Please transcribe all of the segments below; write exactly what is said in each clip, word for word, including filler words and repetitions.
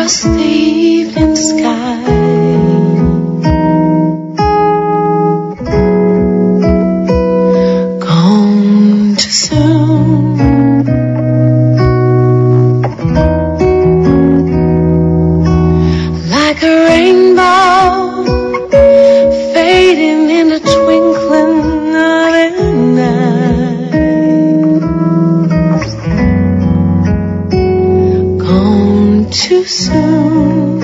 across the evening sky. Gone too soon. Like a rainbow fading in the twinkling of an eye. Gone too soon.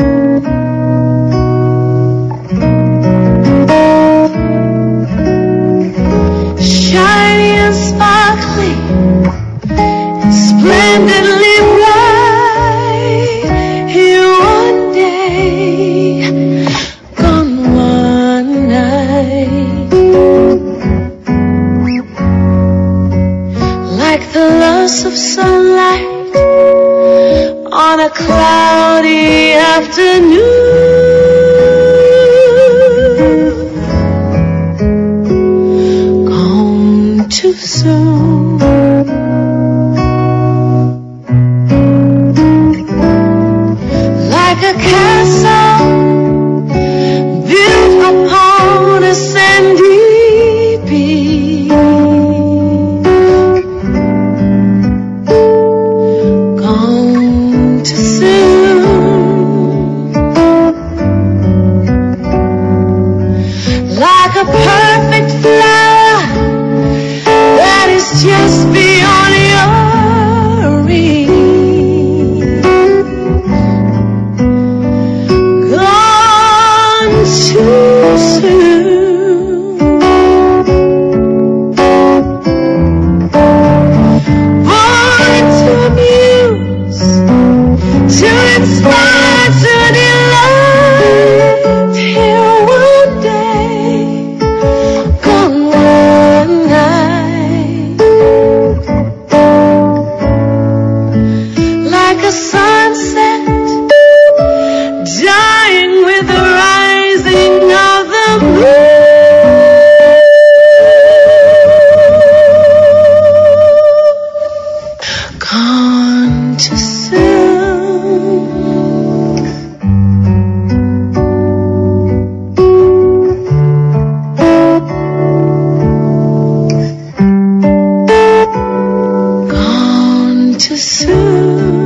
Shiny and sparkling, splendidly bright. Here one day, gone one night. Like the loss of sunlight on a cloudy afternoon. Gone too soon. Like a castle built upon a sandy beach. Gone too soon. Like a perfect flower that is just beyond your reach. Gone too soon. Born to amuse, to inspire, to delight. Here one day, gone one night. Like a sunset dying with the rising of the moon. Gone too soon. Gone too soon.